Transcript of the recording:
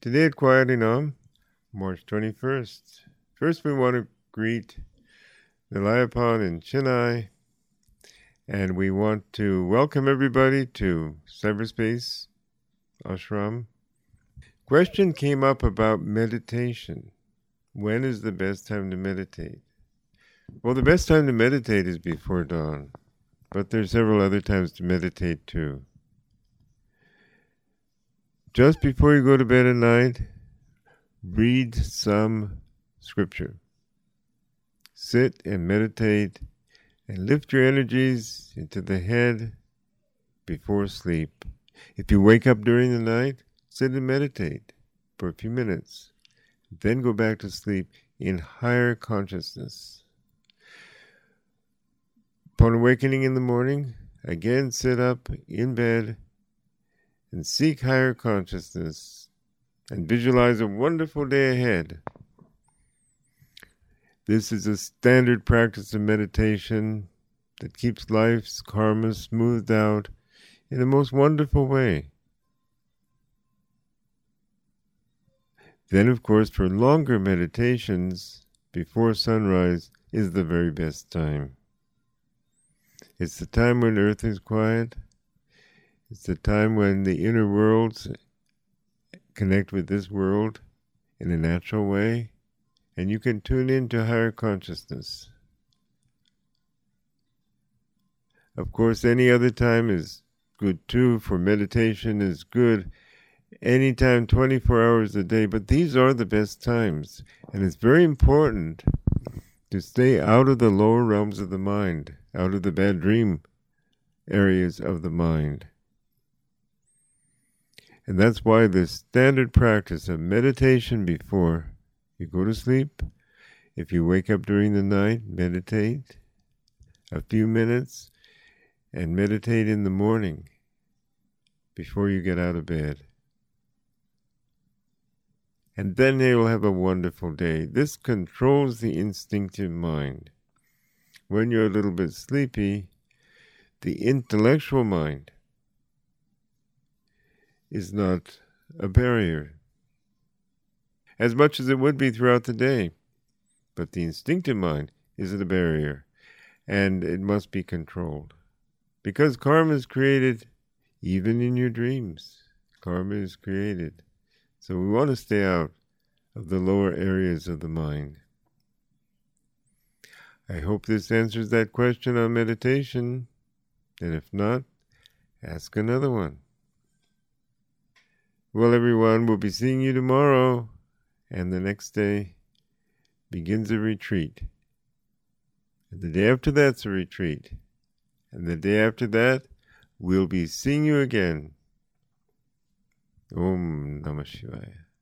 Today at Quiet Enam, March 21st. First, we want to greet Nilayapon and Chinai, and we want to welcome everybody to Cyberspace Ashram. Question came up about meditation. When is the best time to meditate? Well, the best time to meditate is before dawn, but there's several other times to meditate too. Just before you go to bed at night, read some scripture. Sit and meditate and lift your energies into the head before sleep. If you wake up during the night, sit and meditate for a few minutes. Then go back to sleep in higher consciousness. Upon awakening in the morning, again sit up in bed and seek higher consciousness and visualize a wonderful day ahead. This is a standard practice of meditation that keeps life's karma smoothed out in the most wonderful way. Then, of course, for longer meditations, before sunrise is the very best time. It's the time when earth is quiet. It's the time when the inner worlds connect with this world in a natural way, and you can tune into higher consciousness. Of course, any other time is good too, for meditation is good anytime, 24 hours a day, but these are the best times, and it's very important to stay out of the lower realms of the mind, out of the bad dream areas of the mind. And that's why the standard practice of meditation before you go to sleep, if you wake up during the night, meditate a few minutes, and meditate in the morning before you get out of bed. And then you will have a wonderful day. This controls the instinctive mind. When you're a little bit sleepy, the intellectual mind is not a barrier, as much as it would be throughout the day. But the instinctive mind is a barrier, and it must be controlled. Because karma is created even in your dreams. Karma is created. So we want to stay out of the lower areas of the mind. I hope this answers that question on meditation, and if not, ask another one. Well, everyone, we'll be seeing you tomorrow, and the next day begins a retreat. And the day after that's a retreat. And the day after that, we'll be seeing you again. Om Namah Shivaya.